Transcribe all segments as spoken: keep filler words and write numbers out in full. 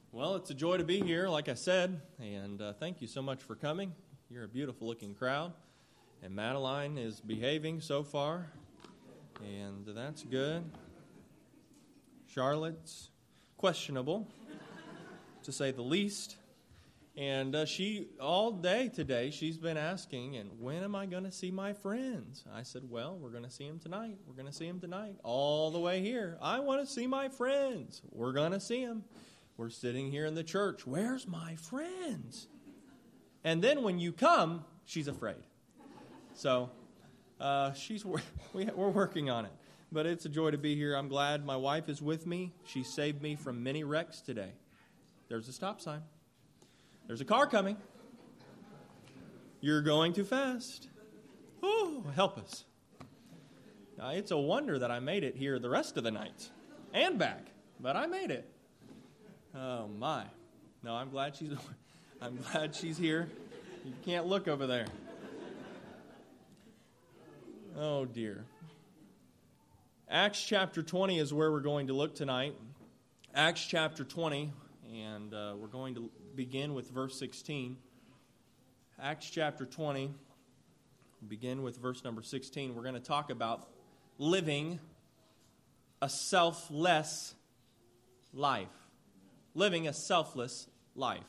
Well, it's a joy to be here, like I said, and uh, thank you so much for coming. You're a beautiful-looking crowd, and Madeline is behaving so far, and that's good. Charlotte's questionable, to say the least, and uh, she, all day today, she's been asking, and when am I going to see my friends? I said, well, we're going to see them tonight. We're going to see them tonight, all the way here. I want to see my friends. We're going to see them. We're sitting here in the church. Where's my friends? And then when you come, she's afraid. So uh, she's we, we're working on it. But it's a joy to be here. I'm glad my wife is with me. She saved me from many wrecks today. There's a stop sign. There's a car coming. You're going too fast. Oh, help us. Now, it's a wonder that I made it here the rest of the night and back. But I made it. Oh, my. No, I'm glad she's I'm glad she's here. You can't look over there. Oh, dear. Acts chapter twenty is where we're going to look tonight. Acts chapter twenty, and uh, we're going to begin with verse sixteen. Acts chapter twenty, begin with verse number sixteen. We're going to talk about living a selfless life. Living a selfless life.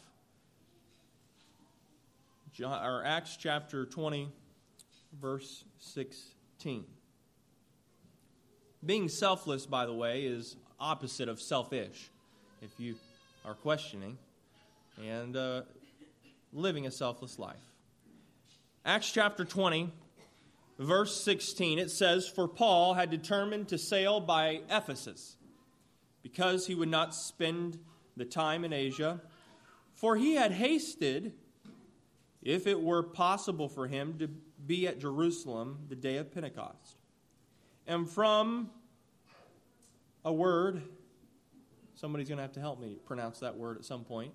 John, or Acts chapter twenty, verse sixteen. Being selfless, by the way, is opposite of selfish, if you are questioning, and uh, living a selfless life. Acts chapter twenty, verse sixteen, it says, "For Paul had determined to sail by Ephesus, because he would not spend the time in Asia, for he had hasted, if it were possible for him, to be at Jerusalem the day of Pentecost. And from a word, somebody's going to have to help me pronounce that word at some point,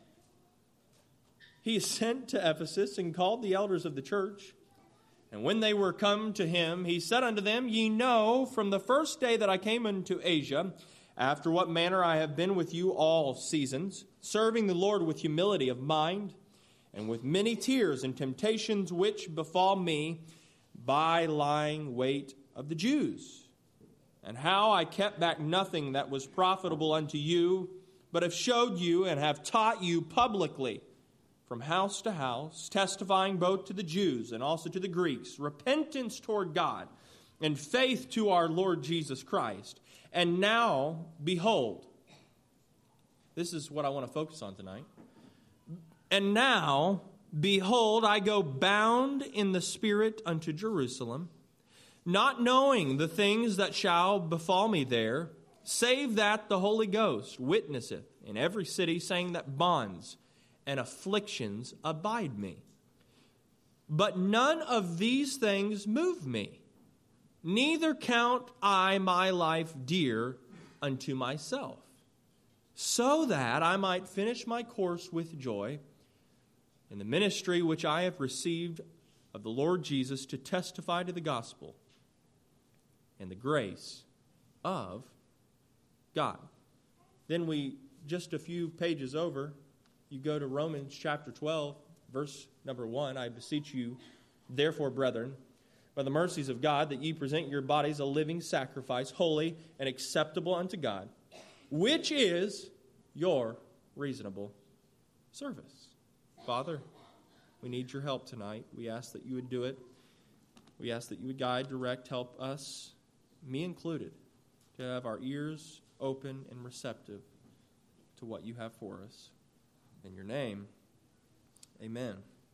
he sent to Ephesus and called the elders of the church. And when they were come to him, he said unto them, Ye know from the first day that I came into Asia, after what manner I have been with you all seasons, serving the Lord with humility of mind, and with many tears and temptations which befall me by lying wait of the Jews, and how I kept back nothing that was profitable unto you, but have showed you and have taught you publicly from house to house, testifying both to the Jews and also to the Greeks, repentance toward God and faith to our Lord Jesus Christ. And now, behold," this is what I want to focus on tonight. "And now, behold, I go bound in the Spirit unto Jerusalem, not knowing the things that shall befall me there, save that the Holy Ghost witnesseth in every city, saying that bonds and afflictions abide me. But none of these things move me. Neither count I my life dear unto myself, so that I might finish my course with joy in the ministry which I have received of the Lord Jesus, to testify to the gospel and the grace of God." Then we, just a few pages over, you go to Romans chapter twelve, verse number one. "I beseech you, therefore, brethren, by the mercies of God, that ye present your bodies a living sacrifice, holy and acceptable unto God, which is your reasonable service." Father, we need your help tonight. We ask that you would do it. We ask that you would guide, direct, help us, me included, to have our ears open and receptive to what you have for us. In your name, amen.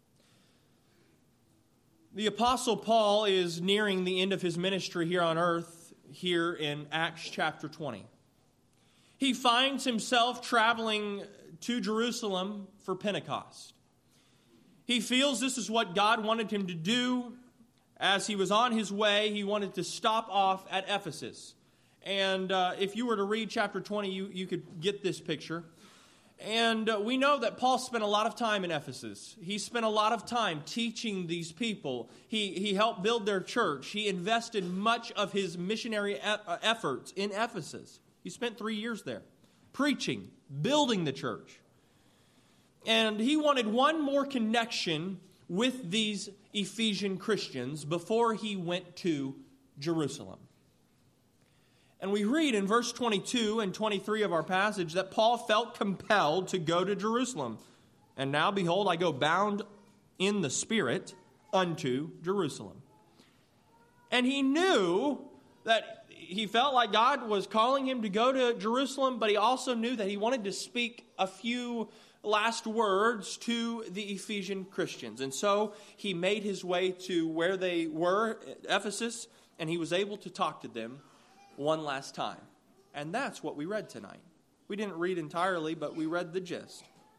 The Apostle Paul is nearing the end of his ministry here on earth, here in Acts chapter twenty. He finds himself traveling to Jerusalem for Pentecost. He feels this is what God wanted him to do. As he was on his way, he wanted to stop off at Ephesus. And uh, if you were to read chapter twenty, you, you could get this picture. And uh, we know that Paul spent a lot of time in Ephesus. He spent a lot of time teaching these people. He, he helped build their church. He invested much of his missionary e- efforts in Ephesus. He spent three years there. preaching, building the church. And he wanted one more connection with these Ephesian Christians before he went to Jerusalem. And we read in verse twenty-two and twenty-three of our passage that Paul felt compelled to go to Jerusalem. And now, behold, I go bound in the Spirit unto Jerusalem. And he knew that he felt like God was calling him to go to Jerusalem, but he also knew that he wanted to speak a few last words to the Ephesian Christians. And so he made his way to where they were at Ephesus, and he was able to talk to them one last time. And that's what we read tonight. We didn't read entirely, but we read the gist.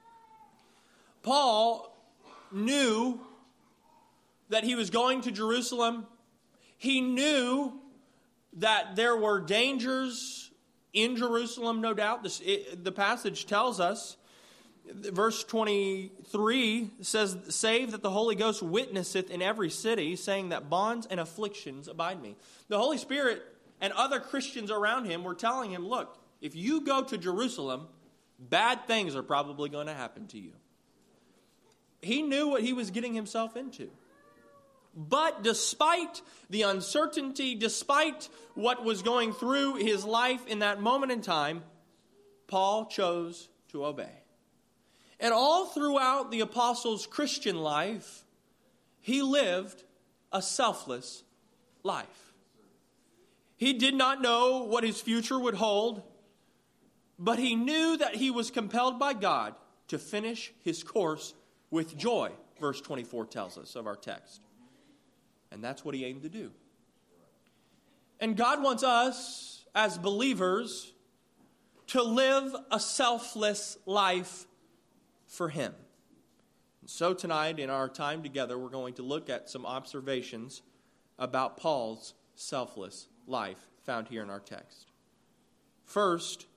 Paul knew that he was going to Jerusalem. He knew that there were dangers in Jerusalem, no doubt. This, it, the passage tells us, verse twenty-three says, "Save that the Holy Ghost witnesseth in every city, saying that bonds and afflictions abide me." The Holy Spirit and other Christians around him were telling him, look, if you go to Jerusalem, bad things are probably going to happen to you. He knew what he was getting himself into. But despite the uncertainty, despite what was going through his life in that moment in time, Paul chose to obey. And all throughout the apostle's Christian life, he lived a selfless life. He did not know what his future would hold, but he knew that he was compelled by God to finish his course with joy, verse twenty-four tells us of our text. And that's what he aimed to do. And God wants us, as believers, to live a selfless life for him. And so tonight, in our time together, we're going to look at some observations about Paul's selfless life found here in our text. First,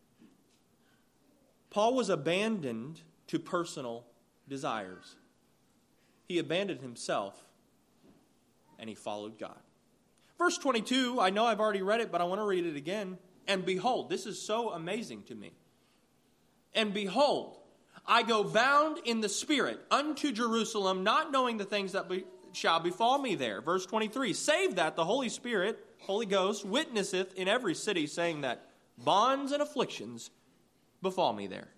Paul was abandoned to personal desires. He abandoned himself and he followed God. Verse twenty-two, I know I've already read it, but I want to read it again. And behold, this is so amazing to me. And behold, I go bound in the Spirit unto Jerusalem, not knowing the things that be, shall befall me there. Verse twenty-three, save that the Holy Spirit, Holy Ghost, witnesseth in every city, saying that bonds and afflictions befall me there.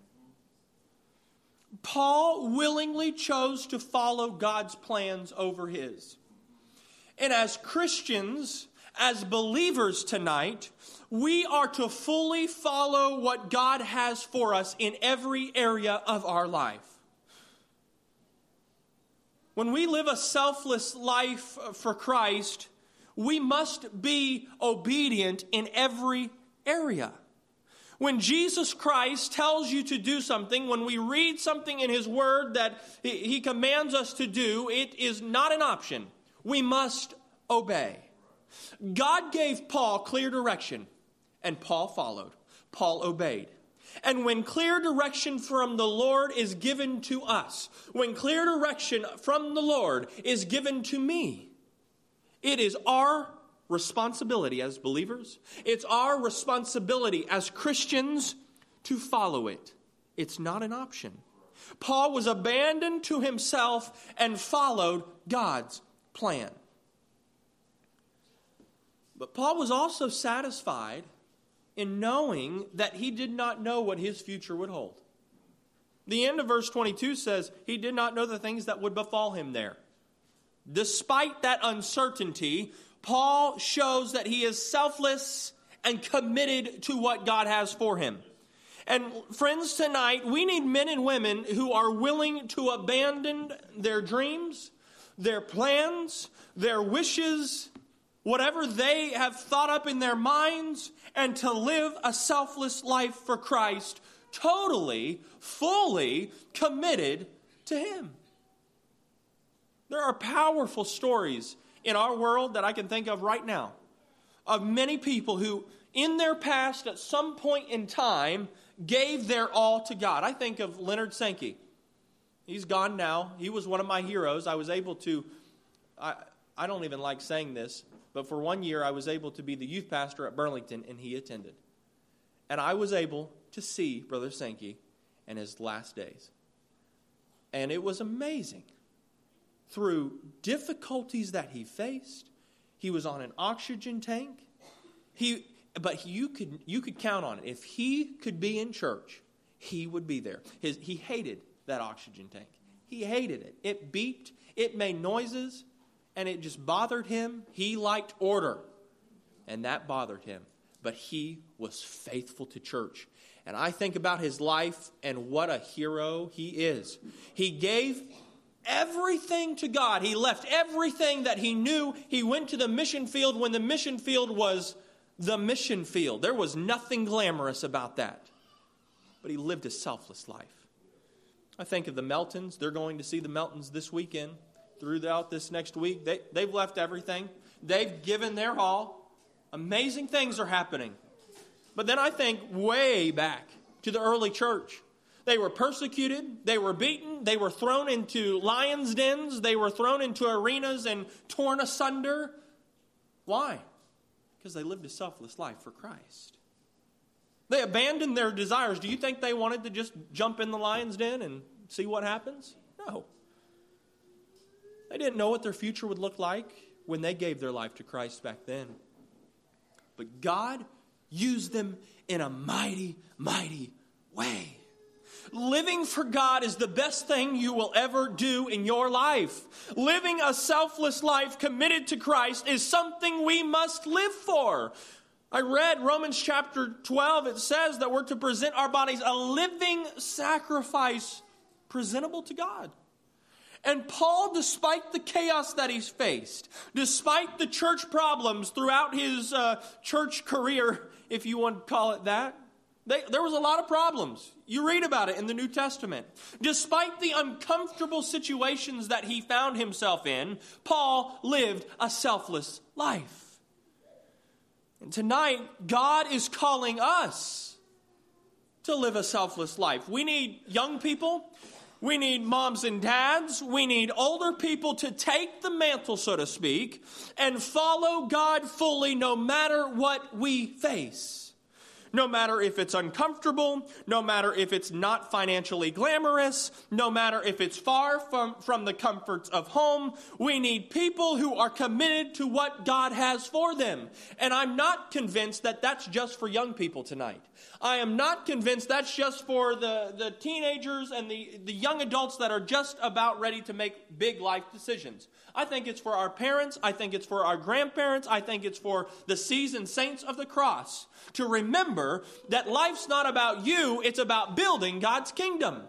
Paul willingly chose to follow God's plans over his. And as Christians, as believers tonight, we are to fully follow what God has for us in every area of our life. When we live a selfless life for Christ, we must be obedient in every area. When Jesus Christ tells you to do something, when we read something in his word that he commands us to do, it is not an option. We must obey. God gave Paul clear direction, and Paul followed. Paul obeyed. And when clear direction from the Lord is given to us, when clear direction from the Lord is given to me, it is our responsibility as believers, it's our responsibility as Christians to follow it. It's not an option. Paul was abandoned to himself and followed God's plan. But Paul was also satisfied in knowing that he did not know what his future would hold. The end of verse twenty-two says he did not know the things that would befall him there. Despite that uncertainty, Paul shows that he is selfless and committed to what God has for him. And friends, tonight, we need men and women who are willing to abandon their dreams, their plans, their wishes, whatever they have thought up in their minds, and to live a selfless life for Christ, totally, fully committed to him. There are powerful stories in our world that I can think of right now of many people who, in their past, at some point in time, gave their all to God. I think of Leonard Sankey. He's gone now. He was one of my heroes. I was able to, I, I don't even like saying this, but for one year I was able to be the youth pastor at Burlington, and he attended. And I was able to see Brother Sankey in his last days. And it was amazing. Through difficulties that he faced, he was on an oxygen tank. He, but you could you could count on it. If he could be in church, he would be there. His, he hated that oxygen tank. He hated it. It beeped. It made noises. And it just bothered him. He liked order. And that bothered him. But he was faithful to church. And I think about his life and what a hero he is. He gave everything to God. He left everything that he knew. He went to the mission field when the mission field was the mission field. There was nothing glamorous about that. But he lived a selfless life. I think of the Meltons. They're going to see the Meltons this weekend. Throughout this next week, they, they've left everything. They've given their all. Amazing things are happening. But then I think way back to the early church. They were persecuted. They were beaten. They were thrown into lions' dens. They were thrown into arenas and torn asunder. Why? Because they lived a selfless life for Christ. They abandoned their desires. Do you think they wanted to just jump in the lion's den and see what happens? No. They didn't know what their future would look like when they gave their life to Christ back then. But God used them in a mighty, mighty way. Living for God is the best thing you will ever do in your life. Living a selfless life committed to Christ is something we must live for. I read Romans chapter twelve. It says that we're to present our bodies a living sacrifice presentable to God. And Paul, despite the chaos that he's faced, despite the church problems throughout his uh, church career, if you want to call it that, they, there was a lot of problems. You read about it in the New Testament. Despite the uncomfortable situations that he found himself in, Paul lived a selfless life. And tonight, God is calling us to live a selfless life. We need young people. We need moms and dads. We need older people to take the mantle, so to speak, and follow God fully no matter what we face. No matter if it's uncomfortable, no matter if it's not financially glamorous, no matter if it's far from, from the comforts of home, we need people who are committed to what God has for them. And I'm not convinced that that's just for young people tonight. I am not convinced that's just for the, the teenagers and the, the young adults that are just about ready to make big life decisions. I think it's for our parents. I think it's for our grandparents. I think it's for the seasoned saints of the cross to remember that life's not about you. It's about building God's kingdom.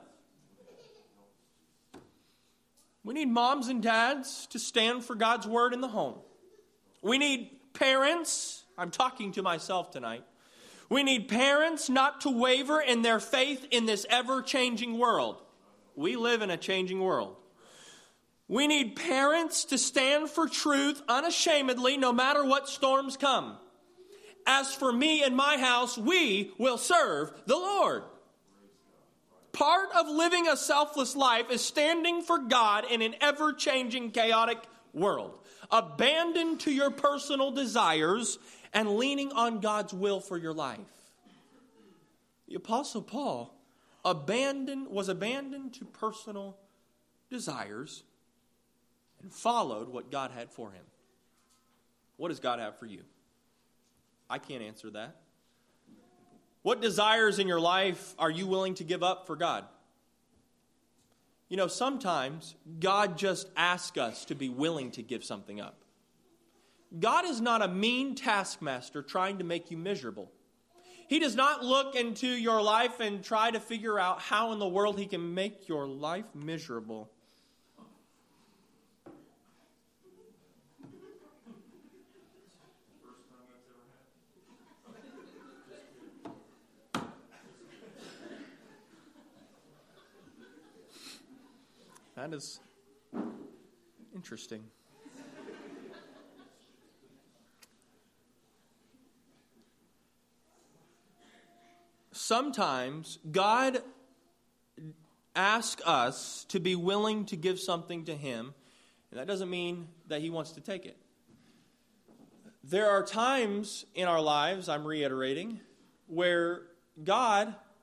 We need moms and dads to stand for God's word in the home. We need parents. I'm talking to myself tonight. We need parents not to waver in their faith in this ever-changing world. We live in a changing world. We need parents to stand for truth unashamedly no matter what storms come. As for me and my house, we will serve the Lord. Part of living a selfless life is standing for God in an ever-changing, chaotic world. Abandon to your personal desires and leaning on God's will for your life. The Apostle Paul abandoned, was abandoned to personal desires and followed what God had for him. What does God have for you? I can't answer that. What desires in your life are you willing to give up for God? You know, sometimes God just asks us to be willing to give something up. God is not a mean taskmaster trying to make you miserable. He does not look into your life and try to figure out how in the world he can make your life miserable. That is interesting. Sometimes God asks us to be willing to give something to him, and that doesn't mean that he wants to take it. There are times in our lives, I'm reiterating, where God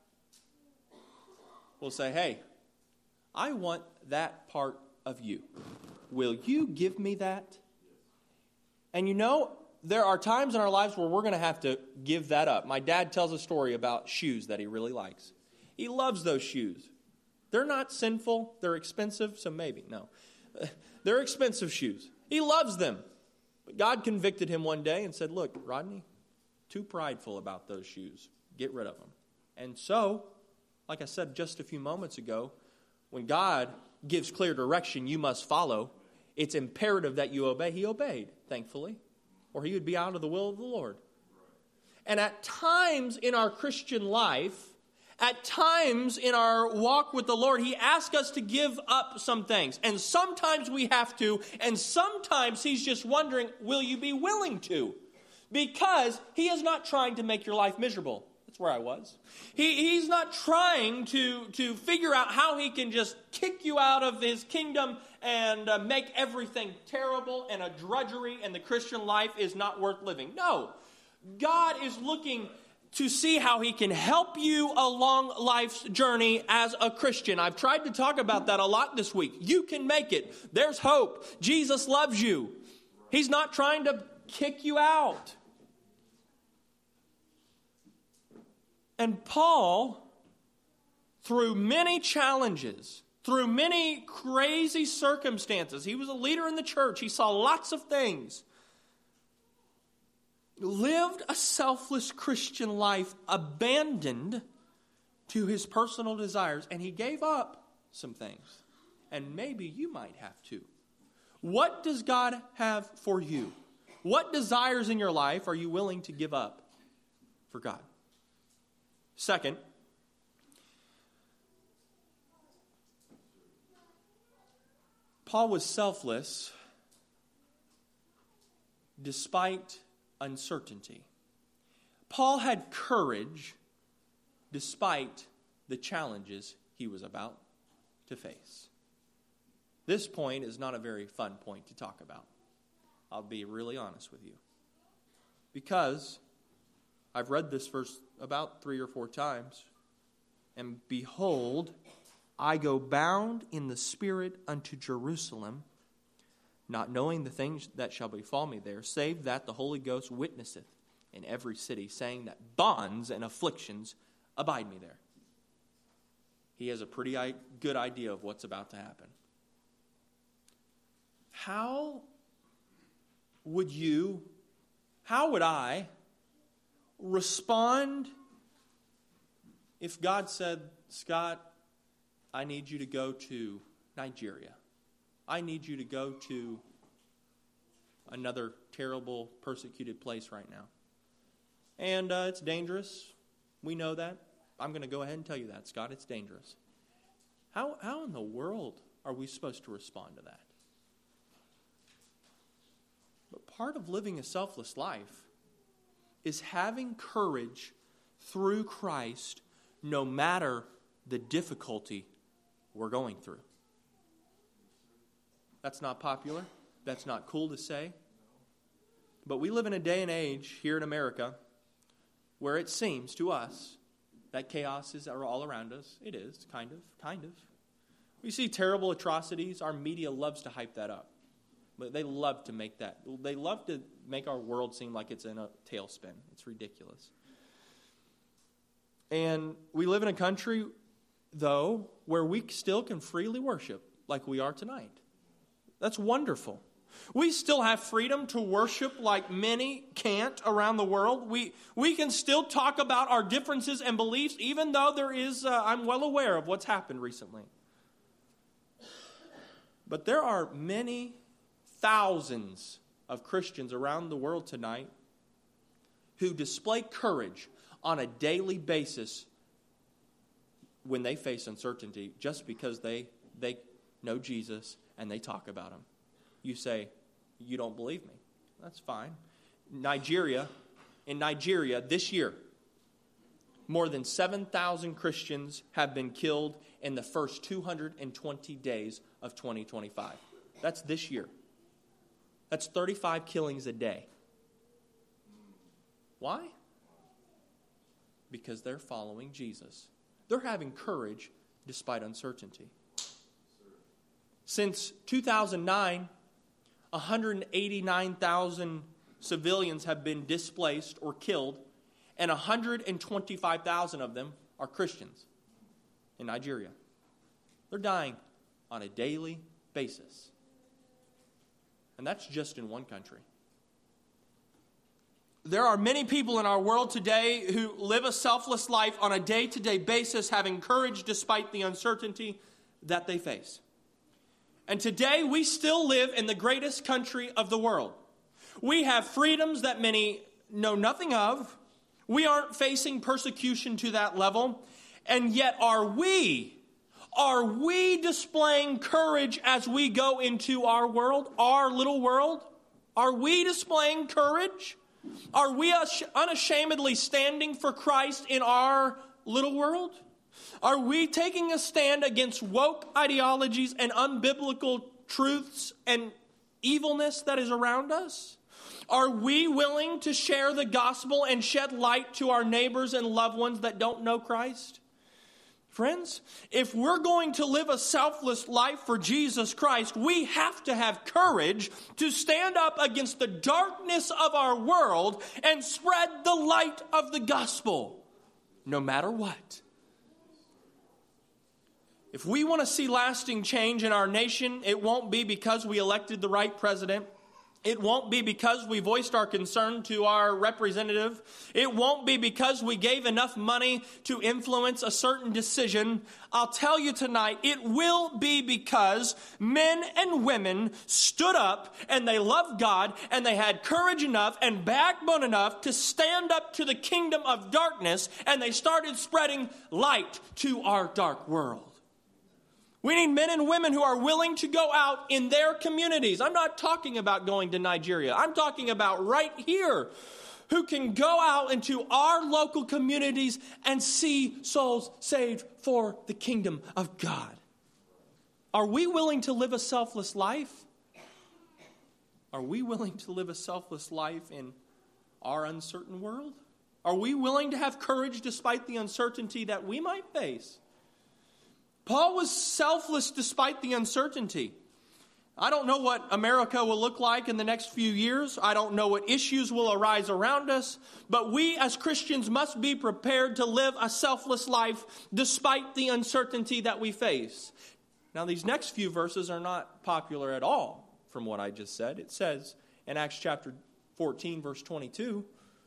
will say, hey, I want that part of you. Will you give me that? And you know, there are times in our lives where we're going to have to give that up. My dad tells a story about shoes that he really likes. He loves those shoes. They're not sinful. They're expensive, so maybe, no. They're expensive shoes. He loves them. But God convicted him one day and said, look, Rodney, too prideful about those shoes. Get rid of them. And so, like I said just a few moments ago, when God gives clear direction you must follow, it's imperative that you obey. He obeyed, thankfully, or he would be out of the will of the Lord. And at times in our Christian life, at times in our walk with the Lord, he asks us to give up some things. And sometimes we have to, and sometimes he's just wondering, will you be willing to? Because he is not trying to make your life miserable. That's where I was. He, he's not trying to, to figure out how he can just kick you out of his kingdom and uh, make everything terrible and a drudgery and the Christian life is not worth living. No. God is looking to see how he can help you along life's journey as a Christian. I've tried to talk about that a lot this week. You can make it. There's hope. Jesus loves you. He's not trying to kick you out. And Paul, through many challenges, through many crazy circumstances, he was a leader in the church. He saw lots of things. Lived a selfless Christian life, abandoned to his personal desires, and he gave up some things. And maybe you might have to. What does God have for you? What desires in your life are you willing to give up for God? Second, Paul was selfless despite uncertainty. Paul had courage despite the challenges he was about to face. This point is not a very fun point to talk about. I'll be really honest with you. Because I've read this verse about three or four times. And behold, I go bound in the Spirit unto Jerusalem, not knowing the things that shall befall me there, save that the Holy Ghost witnesseth in every city, saying that bonds and afflictions abide me there. He has a pretty good idea of what's about to happen. How would you, how would I respond if God said, Scott, I need you to go to Nigeria. I need you to go to another terrible, persecuted place right now. And uh, it's dangerous. We know that. I'm going to go ahead and tell you that, Scott. It's dangerous. How, how in the world are we supposed to respond to that? But part of living a selfless life is having courage through Christ no matter the difficulty we're going through. That's not popular. That's not cool to say. But we live in a day and age here in America where it seems to us that chaos is all around us. It is, kind of, kind of. We see terrible atrocities. Our media loves to hype that up. But they love to make that. They love to make our world seem like it's in a tailspin. It's ridiculous. And we live in a country, though, where we still can freely worship like we are tonight. That's wonderful. We still have freedom to worship like many can't around the world. We we can still talk about our differences and beliefs, even though there is, uh, I'm well aware of what's happened recently. But there are many thousands of Christians around the world tonight who display courage on a daily basis when they face uncertainty just because they, they know Jesus and they talk about him. You say, you don't believe me. That's fine. Nigeria, in Nigeria this year, more than seven thousand Christians have been killed in the first two hundred twenty days of twenty twenty-five. That's this year. That's thirty-five killings a day. Why? Because they're following Jesus. They're having courage despite uncertainty. Since two thousand nine, one hundred eighty-nine thousand civilians have been displaced or killed, and one hundred twenty-five thousand of them are Christians in Nigeria. They're dying on a daily basis. And that's just in one country. There are many people in our world today who live a selfless life on a day-to-day basis, having courage despite the uncertainty that they face. And today we still live in the greatest country of the world. We have freedoms that many know nothing of. We aren't facing persecution to that level. And yet are we, are we displaying courage as we go into our world, our little world? Are we displaying courage? Are we unashamedly standing for Christ in our little world? Are we taking a stand against woke ideologies and unbiblical truths and evilness that is around us? Are we willing to share the gospel and shed light to our neighbors and loved ones that don't know Christ? Friends, if we're going to live a selfless life for Jesus Christ, we have to have courage to stand up against the darkness of our world and spread the light of the gospel, no matter what. If we want to see lasting change in our nation, it won't be because we elected the right president. It won't be because we voiced our concern to our representative. It won't be because we gave enough money to influence a certain decision. I'll tell you tonight, it will be because men and women stood up and they loved God and they had courage enough and backbone enough to stand up to the kingdom of darkness, and they started spreading light to our dark world. We need men and women who are willing to go out in their communities. I'm not talking about going to Nigeria. I'm talking about right here, who can go out into our local communities and see souls saved for the kingdom of God. Are we willing to live a selfless life? Are we willing to live a selfless life in our uncertain world? Are we willing to have courage despite the uncertainty that we might face? Paul was selfless despite the uncertainty. I don't know what America will look like in the next few years. I don't know what issues will arise around us. But we as Christians must be prepared to live a selfless life despite the uncertainty that we face. Now, these next few verses are not popular at all from what I just said. It says in Acts chapter fourteen, verse twenty-two,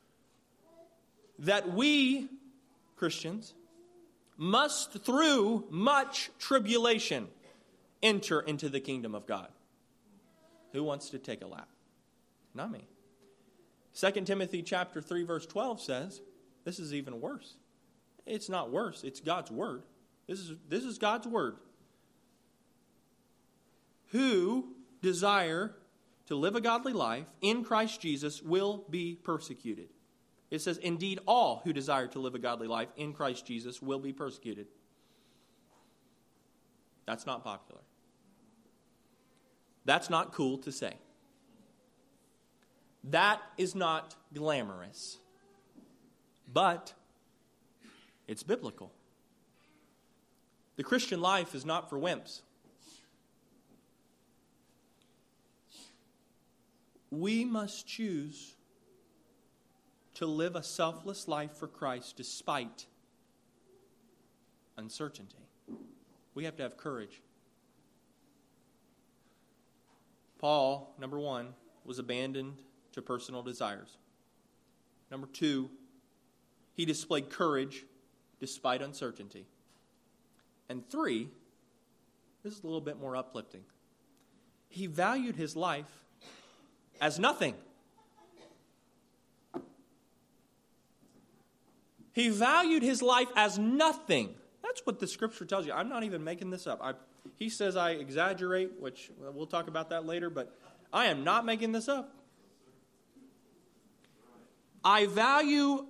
that we, Christians, must through much tribulation enter into the kingdom of God. Who wants to take a lap? Not me. Second Timothy chapter three, verse twelve says, this is even worse. It's not worse, it's God's word. This is, this is God's word. Who desire to live a godly life in Christ Jesus will be persecuted. It says, indeed, all who desire to live a godly life in Christ Jesus will be persecuted. That's not popular. That's not cool to say. That is not glamorous. But it's biblical. The Christian life is not for wimps. We must choose to live a selfless life for Christ despite uncertainty. We have to have courage. Paul, number one, was abandoned to personal desires. Number two, he displayed courage despite uncertainty. And three, this is a little bit more uplifting. He valued his life as nothing. He valued his life as nothing. That's what the scripture tells you. I'm not even making this up. I, he says I exaggerate, which we'll talk about that later, but I am not making this up. I value,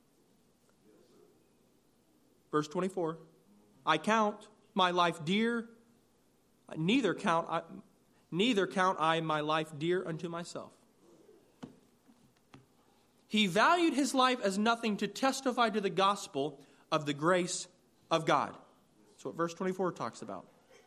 verse twenty-four, I count my life dear, neither count I, neither count I my life dear unto myself. He valued his life as nothing to testify to the gospel of the grace of God. That's what verse twenty-four talks about.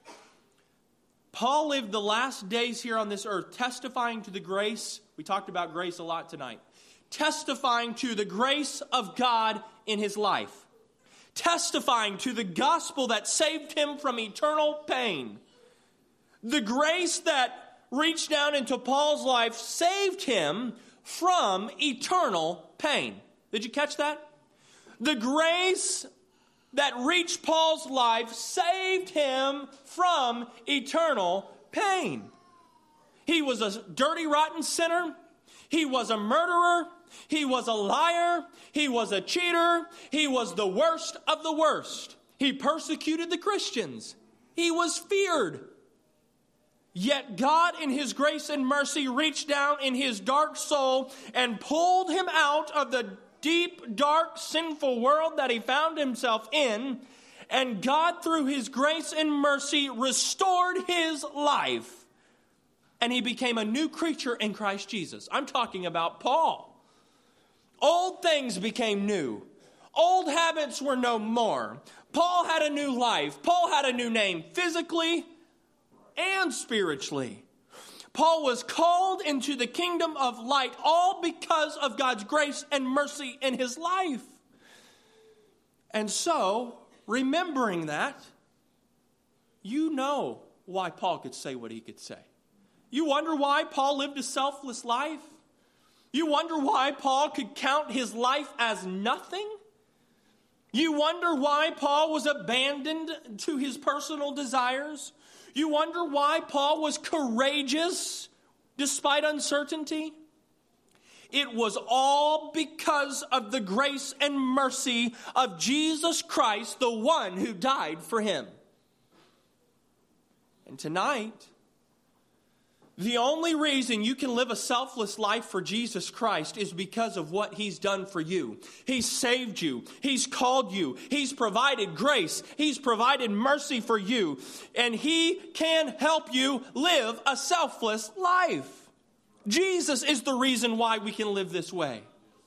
Paul lived the last days here on this earth testifying to the grace. We talked about grace a lot tonight. Testifying to the grace of God in his life. Testifying to the gospel that saved him from eternal pain. The grace that reached down into Paul's life saved him from eternal pain. Did you catch that? The grace that reached Paul's life saved him from eternal pain. He was a dirty, rotten sinner. He was a murderer. He was a liar. He was a cheater. He was the worst of the worst. He persecuted the Christians. He was feared. Yet God, in his grace and mercy, reached down in his dark soul and pulled him out of the deep, dark, sinful world that he found himself in. And God, through his grace and mercy, restored his life. And he became a new creature in Christ Jesus. I'm talking about Paul. Old things became new. Old habits were no more. Paul had a new life. Paul had a new name physically and spiritually. Paul was called into the kingdom of light, all because of God's grace and mercy in his life. And so, remembering that, you know why Paul could say what he could say. You wonder why Paul lived a selfless life? You wonder why Paul could count his life as nothing? You wonder why Paul was abandoned to his personal desires? You wonder why Paul was courageous despite uncertainty? It was all because of the grace and mercy of Jesus Christ, the one who died for him. And tonight, the only reason you can live a selfless life for Jesus Christ is because of what he's done for you. He's saved you. He's called you. He's provided grace. He's provided mercy for you. And he can help you live a selfless life. Jesus is the reason why we can live this way.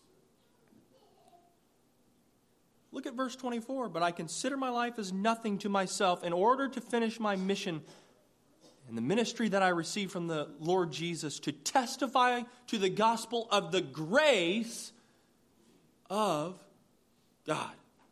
Look at verse twenty-four. But I consider my life as nothing to myself in order to finish my mission and the ministry that I received from the Lord Jesus to testify to the gospel of the grace of God.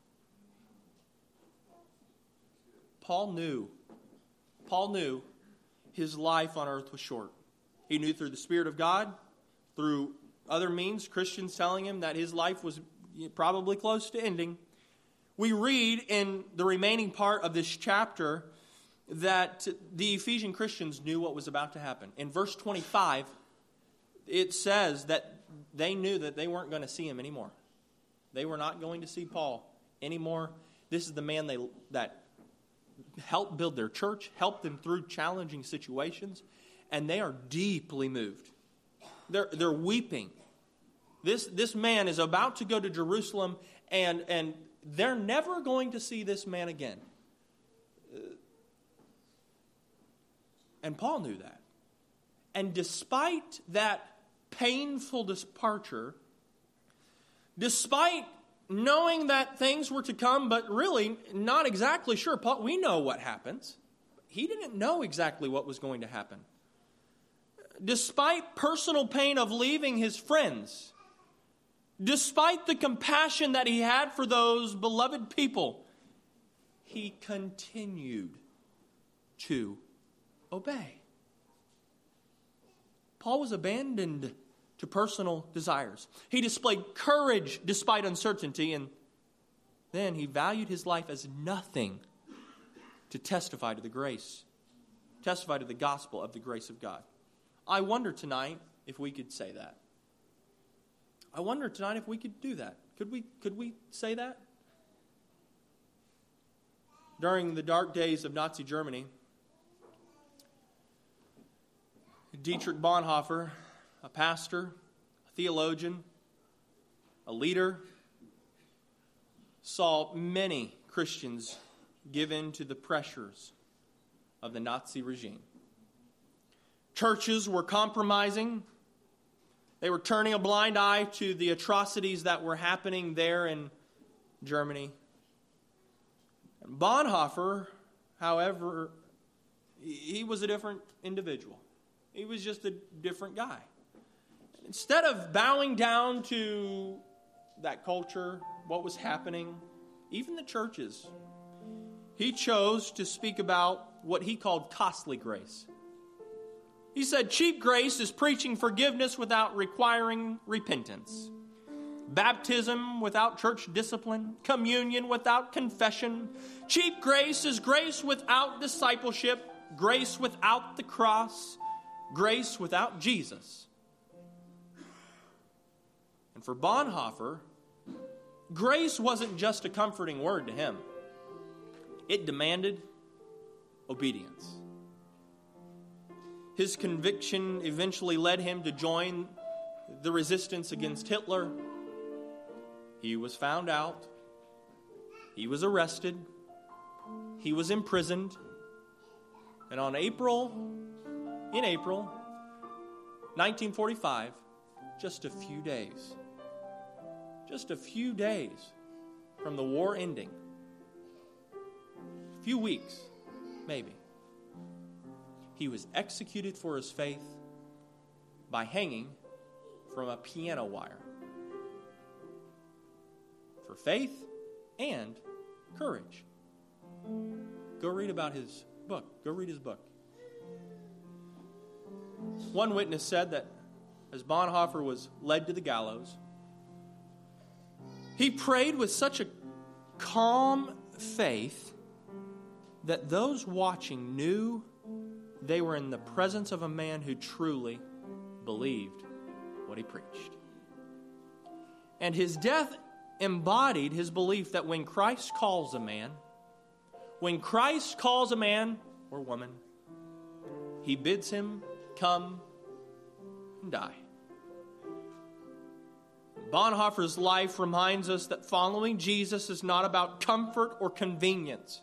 Paul knew, Paul knew his life on earth was short. He knew through the Spirit of God, through other means, Christians telling him that his life was probably close to ending. We read in the remaining part of this chapter that the Ephesian Christians knew what was about to happen. In verse twenty-five, it says that they knew that they weren't going to see him anymore. They were not going to see Paul anymore. This is the man they that helped build their church, helped them through challenging situations, and they are deeply moved. They're, they're weeping. This, this man is about to go to Jerusalem, and, and they're never going to see this man again. And Paul knew that. And despite that painful departure, despite knowing that things were to come, but really not exactly sure, Paul, we know what happens. He didn't know exactly what was going to happen. Despite personal pain of leaving his friends, despite the compassion that he had for those beloved people, he continued to obey. Paul was abandoned to personal desires. He displayed courage despite uncertainty, and then he valued his life as nothing to testify to the grace, testify to the gospel of the grace of God. I wonder tonight if we could say that. I wonder tonight if we could do that. Could we, could we say that? During the dark days of Nazi Germany, Dietrich Bonhoeffer, a pastor, a theologian, a leader, saw many Christians give in to the pressures of the Nazi regime. Churches were compromising. They were turning a blind eye to the atrocities that were happening there in Germany. Bonhoeffer, however, he was a different individual. He was just a different guy. Instead of bowing down to that culture, what was happening, even the churches, he chose to speak about what he called costly grace. He said, cheap grace is preaching forgiveness without requiring repentance. Baptism without church discipline. Communion without confession. Cheap grace is grace without discipleship. Grace without the cross. Grace without Jesus. And for Bonhoeffer, grace wasn't just a comforting word to him. It demanded obedience. His conviction eventually led him to join the resistance against Hitler. He was found out. He was arrested. He was imprisoned. And on April, in April nineteen forty-five, just a few days, just a few days from the war ending, a few weeks, maybe, he was executed for his faith by hanging from a piano wire. For faith and courage. Go read about his book. Go read his book. One witness said that as Bonhoeffer was led to the gallows, he prayed with such a calm faith that those watching knew they were in the presence of a man who truly believed what he preached. And his death embodied his belief that when Christ calls a man, when Christ calls a man or woman, he bids him come and die. Bonhoeffer's life reminds us that following Jesus is not about comfort or convenience.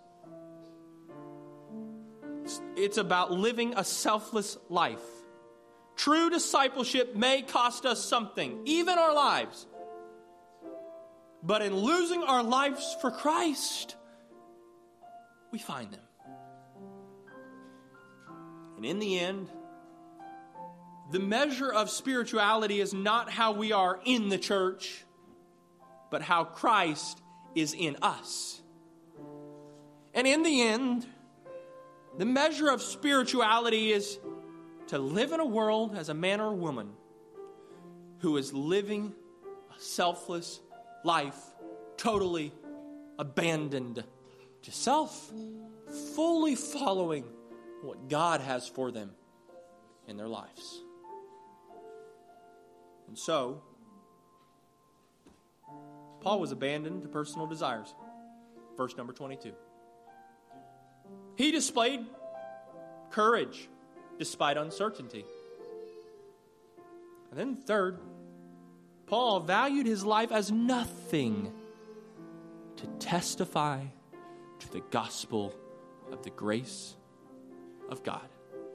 It's about living a selfless life. True discipleship may cost us something, even our lives. But in losing our lives for Christ, we find them. And in the end, the measure of spirituality is not how we are in the church, but how Christ is in us. And in the end, the measure of spirituality is to live in a world as a man or woman who is living a selfless life, totally abandoned to self, fully following what God has for them in their lives. And so, Paul was abandoned to personal desires. Verse number twenty-two. He displayed courage despite uncertainty. And then third, Paul valued his life as nothing to testify to the gospel of the grace of God.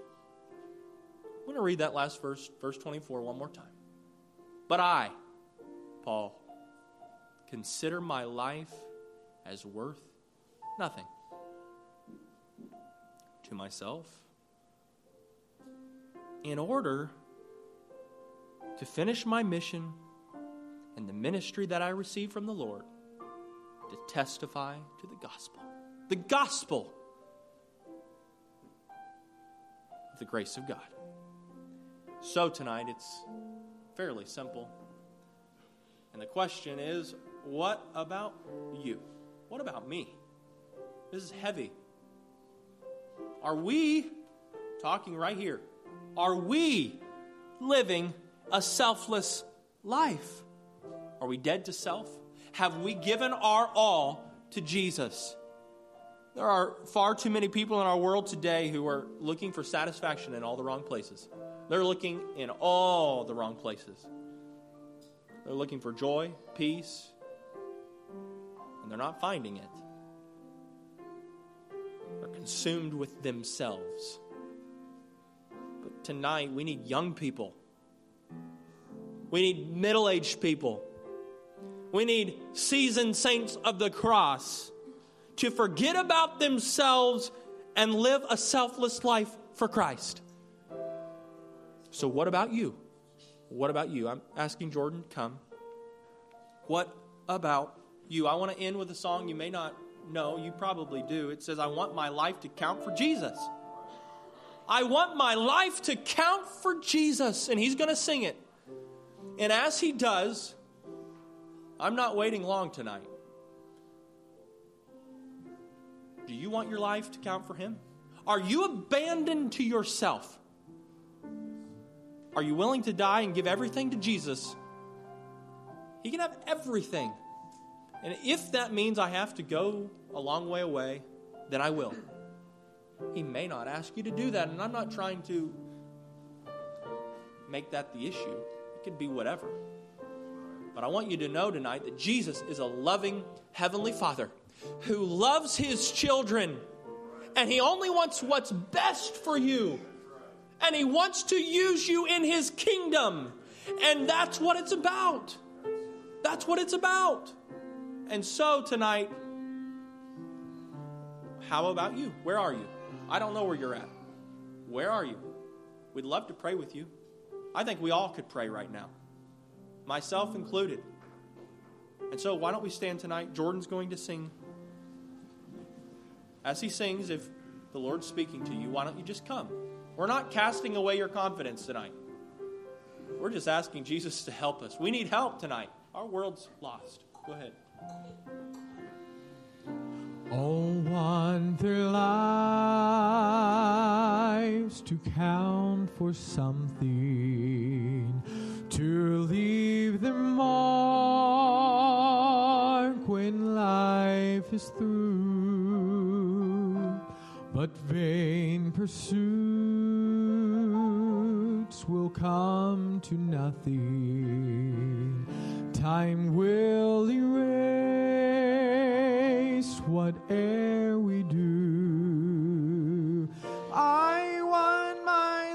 I want to read that last verse, verse twenty-four, one more time. But I, Paul, consider my life as worth nothing to myself, in order to finish my mission and the ministry that I received from the Lord, to testify to the gospel. The gospel of the grace of God. So tonight it's fairly simple. And the question is, what about you? What about me? This is heavy. Are we, talking right here, are we living a selfless life? Are we dead to self? Have we given our all to Jesus? There are far too many people in our world today who are looking for satisfaction in all the wrong places. They're looking in all the wrong places. They're looking for joy, peace, and they're not finding it. They're consumed with themselves. But tonight, we need young people. We need middle-aged people. We need seasoned saints of the cross to forget about themselves and live a selfless life for Christ. So what about you? What about you? I'm asking Jordan to come. What about you? I want to end with a song you may not know. You probably do. It says, I want my life to count for Jesus. I want my life to count for Jesus. And he's going to sing it. And as he does, I'm not waiting long tonight. Do you want your life to count for him? Are you abandoned to yourself? Are you willing to die and give everything to Jesus? He can have everything. And if that means I have to go a long way away, then I will. He may not ask you to do that, and I'm not trying to make that the issue. It could be whatever. But I want you to know tonight that Jesus is a loving Heavenly Father who loves his children, and he only wants what's best for you. And he wants to use you in his kingdom. And that's what it's about. That's what it's about. And so tonight, how about you? Where are you? I don't know where you're at. Where are you? We'd love to pray with you. I think we all could pray right now, myself included. And so why don't we stand tonight? Jordan's going to sing. As he sings, if the Lord's speaking to you, why don't you just come? We're not casting away your confidence tonight. We're just asking Jesus to help us. We need help tonight. Our world's lost. Go ahead. All want their lives to count for something, to leave their mark when life is through. But vain pursuits will come to nothing. Time will erase whate'er we do. I want my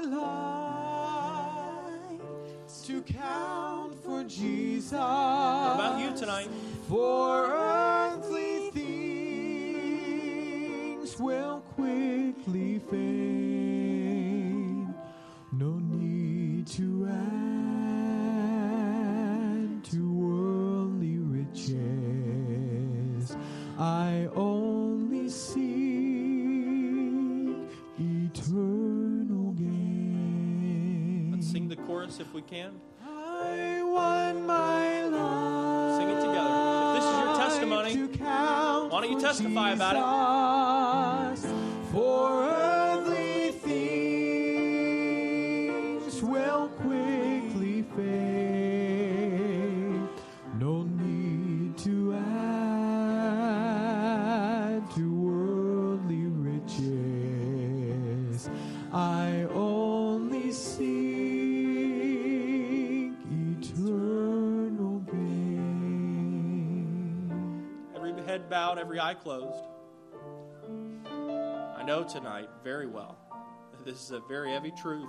life to count for Jesus. What about you tonight? For earthly things will quickly fade. No need to add to worldly riches. I only seek eternal gain. Let's sing the chorus if we can. I want my life. Sing it together. If this is your testimony, why don't you testify about it? For earthly things will quickly fade. No need to add to worldly riches. I only seek eternal gain. Every head bowed, every eye closed. I know tonight very well that this is a very heavy truth.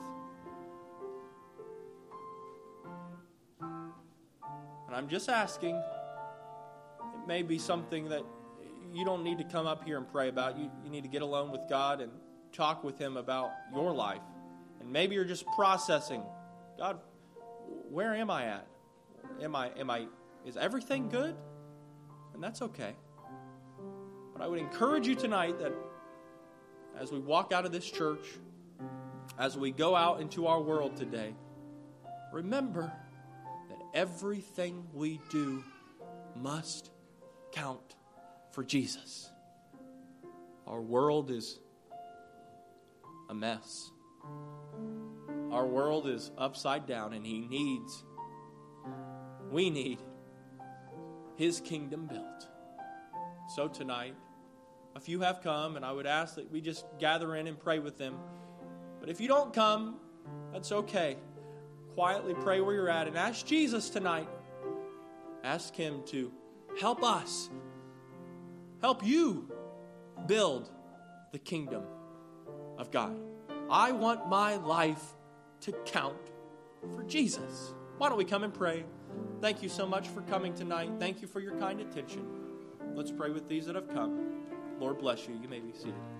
And I'm just asking, it may be something that you don't need to come up here and pray about. You, you need to get alone with God and talk with him about your life. And maybe you're just processing, God, where am I at? Am I, am I, is everything good? And that's okay. But I would encourage you tonight that as we walk out of this church, as we go out into our world today, remember that everything we do must count for Jesus. Our world is a mess. Our world is upside down, and he needs, we need his kingdom built. So tonight, a few have come, and I would ask that we just gather in and pray with them. But if you don't come, that's okay. Quietly pray where you're at and ask Jesus tonight. Ask him to help us, help you build the kingdom of God. I want my life to count for Jesus. Why don't we come and pray? Thank you so much for coming tonight. Thank you for your kind attention. Let's pray with these that have come. Lord bless you. You may be seated.